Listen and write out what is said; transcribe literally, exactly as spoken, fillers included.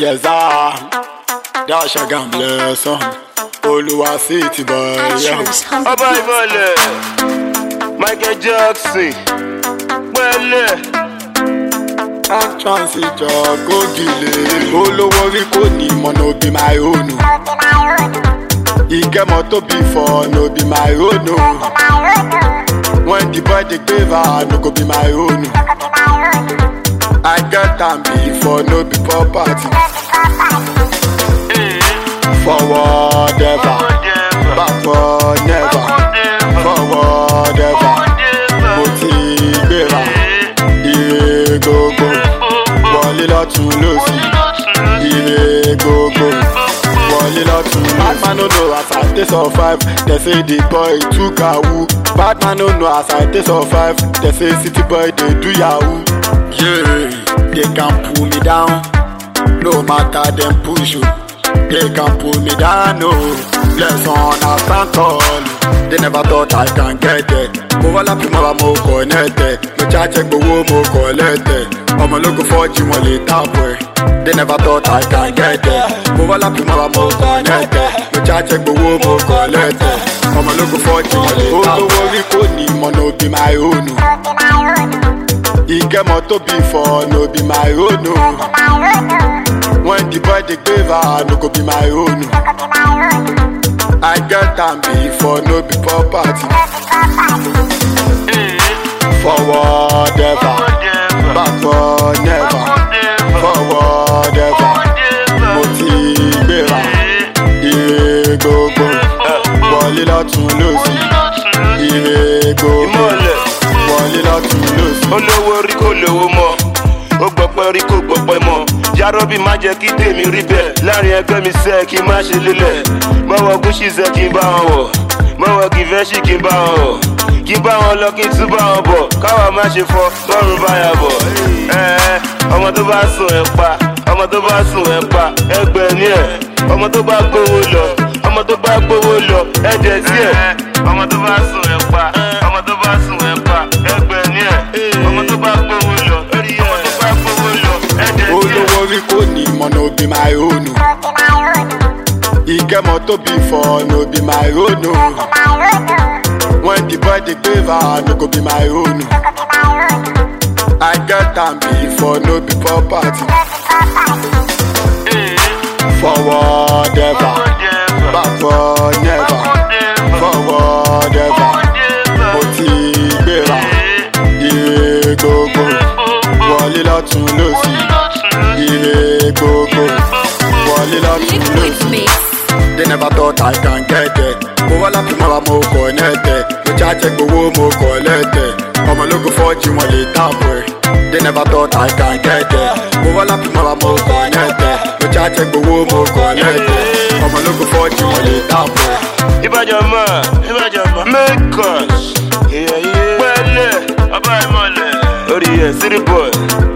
Yes, I. Dash a gambler son. Oluwa City boy. Ọba ìmọ̀lẹ̀, Michael Jackson, Wẹ́lẹ̀. Transit jọ gògìlè. Olówó rí kò ní mọ̀ no be my own. Ìkẹ́mọ̀ tó bí for no be my own. When the boy dey give her no go be my own. I get am before no be property. Forward ever, backward never. Forward ever, mo ti gbéra. Ire gbogbo, wọlé lọ́tún lósì. Ire gbogbo, wọlé lọ́tún lósì. Bad man no know as I dey survive. They say the boy too gawu. Bad man no know as I dey survive. They say city boy dey do yahoo. Yeah, they can pull me down. No matter them push you. They can pull me down, no. Bless on I stand tall. They never thought I can get it. Mo wá lápí mo wá mo connected. Mo charge gbowó mo collected. Ọmọ lógo fọ́ọ̀jì wọn lè tààbọ̀ ẹ̀. They never thought I can get it. Mo wá lápí mo wá mo connected. Mo charge gbowó mo collected. Ọmọ lógo fọ́ọ̀jì wọn lè tààbọ̀ ẹ̀. Olówó rí kò ní mọ̀ no be my own. Ìkẹ́mọ̀ tó bí for no be my own. When the boy dey give her no go be my own. I get am before no be property. Forward ever, backward never. Forward ever, mo ti gbéra. Ire gbogbo, wọlé lọ́tún lósì. Ire gbogbo, wọlé lọ́tún lósì. Olówó rí kò lówó mọ́, ó gbọ́pẹ́ rí kò gbọ́pẹ́ mọ́. Yàrọ́bì má jẹ́ kí tèmi rí bẹ́ẹ̀. Láàrin ẹgbẹ́ mi sẹ́ kí n má ṣe lélẹ̀. Mọ́wọ́ Gucci sẹ́ kí n bá wọn wọ̀. Mọ́wọ́ Givenchy kí n bá wọn wọ̀. Kí n bá wọn lọ kí n tún bá wọn bọ̀. Káwa má ṣe fọ́ lọ́rùn báyà bọ̀. Ẹ̀ẹ́ ọmọ tó bá sùn ẹ̀ pa. Ọmọ tó bá sùn ẹ̀ pa. Ẹgbẹ́ ní ẹ̀. Ọmọ tó bá gbówó lọ. Ọmọ tó bá gbówó lọ. Ẹ̀jẹ̀ sí ẹ̀. Ọmọ tó bá sùn ẹ̀ pa. Ọmọ tó bá sùn ẹ̀ pa. Ẹgbẹ́ ní ẹ̀. Ọmọ tó bá gbówó lọ. Ọmọ tó bá gbówó lọ. Ẹ̀jẹ̀ sí ẹ̀. Olówó rí kò ní mọ̀ no be my own. Ìkẹ́mọ̀ tó bí for no be my own. When the boy dey give her no go be my own. I get am before no be property. Forward ever, backward never. Forward ever, mo ti gbéra. Ire gbogbo, wọlé lọ́tún lósì. Ire gbogbo, wọlé lọ́tún lósì. They never thought I can get it. Mo wá lápí mo wá mo connected. Mo charge gbowó mo collected. Ọmọ lógo fọ́ọ̀jì wọn lè tààbọ̀ ẹ̀. They never thought I can get it. Mo wá lápí mo wá mo connected. Mo charge gbowó mo collected. Ọmọ lógo fọ́ọ̀jì wọn lè tààbọ̀ ẹ̀. Ìbàjọ́ mọ̀, ìbàjọ́ mọ̀. Make us. Wẹ́lẹ̀, ọba ìmọ̀lẹ̀. Orí ẹ̀ City boy.